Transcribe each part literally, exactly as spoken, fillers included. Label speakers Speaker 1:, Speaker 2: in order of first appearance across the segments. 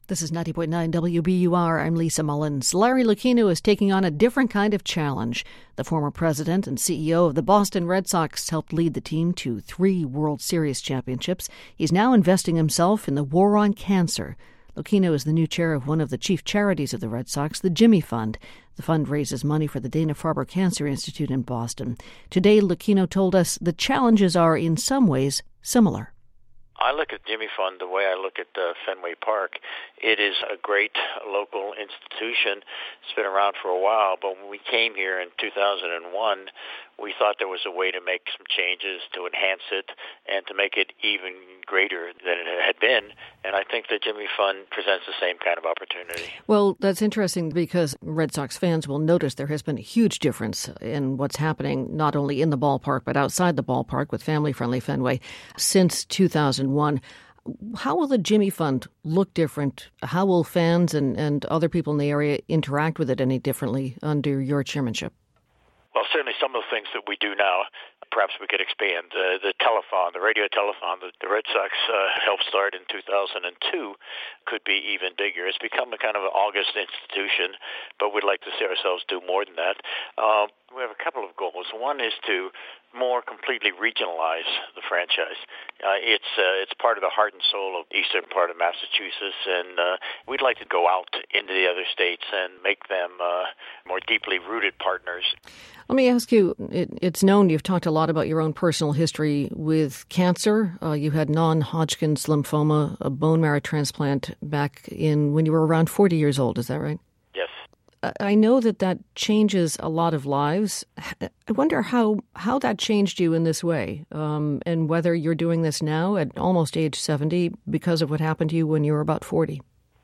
Speaker 1: This is ninety point nine W B U R. I'm Lisa Mullins. Larry Lucchino is taking on a different kind of challenge. The former president and C E O of the Boston Red Sox helped lead the team to three World Series championships. He's now investing himself in the war on cancer. Lucchino is the new chair of one of the chief charities of the Red Sox, the Jimmy Fund. The fund raises money for the Dana-Farber Cancer Institute in Boston. Today, Lucchino told us the challenges are in some ways similar.
Speaker 2: I look at Jimmy Fund the way I look at uh, Fenway Park. It is a great local institution. It's been around for a while, but when we came here in two thousand one, we thought there was a way to make some changes to enhance it and to make it even greater than it had been. And I think the Jimmy Fund presents the same kind of opportunity.
Speaker 1: Well, that's interesting because Red Sox fans will notice there has been a huge difference in what's happening not only in the ballpark but outside the ballpark with family-friendly Fenway since two thousand one. How will the Jimmy Fund look different? How will fans and, and other people in the area interact with it any differently under your chairmanship?
Speaker 2: Well, certainly some of the things that we do now, perhaps we could expand. Uh, the telethon, the radio telethon that the Red Sox uh, helped start in two thousand two could be even bigger. It's become a kind of an August institution, but we'd like to see ourselves do more than that. Uh, we have a couple of goals. One is to more completely regionalize the franchise. Uh, it's uh, it's part of the heart and soul of the eastern part of Massachusetts, and uh, we'd like to go out into the other states and make them uh, more deeply rooted partners.
Speaker 1: Let me ask you, it, it's known you've talked a lot about your own personal history with cancer. Uh, you had non-Hodgkin's lymphoma, a bone marrow transplant back in when you were around forty years old. Is that right?
Speaker 2: Yes.
Speaker 1: I know that that changes a lot of lives. I wonder how, how that changed you in this way, um, and whether you're doing this now at almost age seventy because of what happened to you when you were about forty.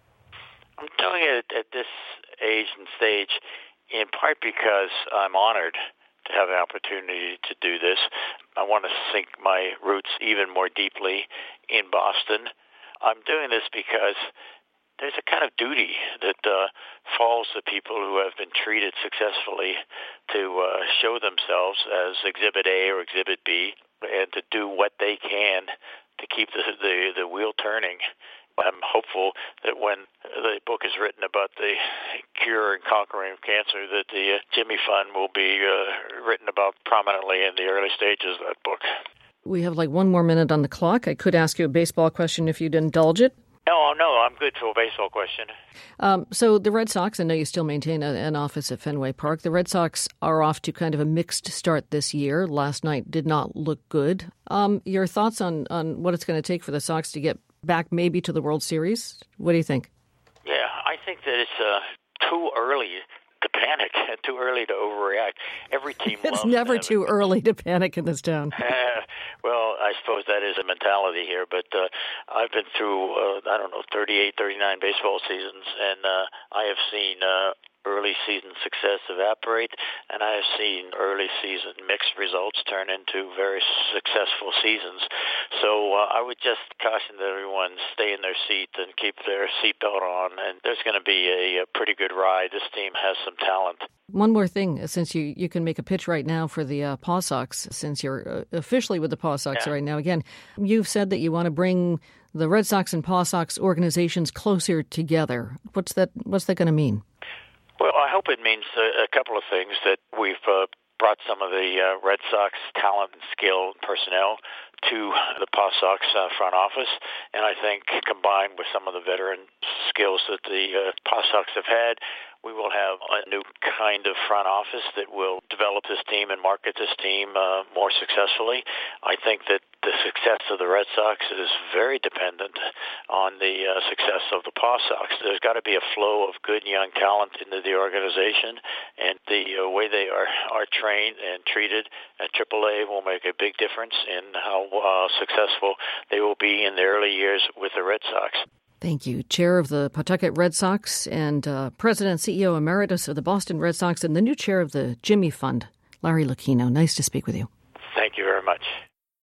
Speaker 2: I'm doing it at this age and stage in part because I'm honored to have the opportunity to do this. I want to sink my roots even more deeply in Boston. I'm doing this because there's a kind of duty that uh, falls to people who have been treated successfully to uh, show themselves as Exhibit A or Exhibit B and to do what they can to keep the, the, the wheel turning. I'm hopeful that when the book is written about the cure and conquering of cancer, that the uh, Jimmy Fund will be uh, written about prominently in the early stages of that book.
Speaker 1: We have like one more minute on the clock. I could ask you a baseball question if you'd indulge it.
Speaker 2: No, no, I'm good for a baseball question.
Speaker 1: Um, so the Red Sox, I know you still maintain a, an office at Fenway Park. The Red Sox are off to kind of a mixed start this year. Last night did not look good. Um, your thoughts on, on what it's going to take for the Sox to get back maybe to the World Series? What do you think?
Speaker 2: Yeah, I think that it's uh, too early to panic, too early to overreact. Every team
Speaker 1: It's
Speaker 2: loves
Speaker 1: never
Speaker 2: them.
Speaker 1: too early to panic in this town.
Speaker 2: Uh, well, I suppose that is a mentality here, but uh, I've been through, uh, I don't know, thirty-eight, thirty-nine baseball seasons, and uh, I have seen uh, early season success evaporate, and I have seen early season mixed results turn into very successful seasons. So uh, I would just caution that everyone stay in their seat and keep their seatbelt on, and there's going to be a, a pretty good ride. This team has some talent.
Speaker 1: One more thing, since you, you can make a pitch right now for the uh, Paw Sox, since you're uh, officially with the Paw Sox
Speaker 2: yeah.
Speaker 1: right now. Again, you've said that you want to bring the Red Sox and Paw Sox organizations closer together. What's that? What's that going to mean?
Speaker 2: Well, I hope it means a, a couple of things, that we've uh, brought some of the uh, Red Sox talent and skill and personnel to the Paw Sox uh, front office, and I think combined with some of the veteran skills that the uh, Paw Sox have had, we will have a new kind of front office that will develop this team and market this team uh, more successfully. I think that the success of the Red Sox is very dependent on the uh, success of the Paw Sox. There's got to be a flow of good young talent into the organization, and the uh, way they are, are trained and treated at triple A will make a big difference in how uh, successful they will be in the early years with the Red Sox.
Speaker 1: Thank you. Chair of the Pawtucket Red Sox and uh, President and C E O Emeritus of the Boston Red Sox and the new chair of the Jimmy Fund, Larry Lucchino. Nice to speak with you.
Speaker 2: Thank you very much.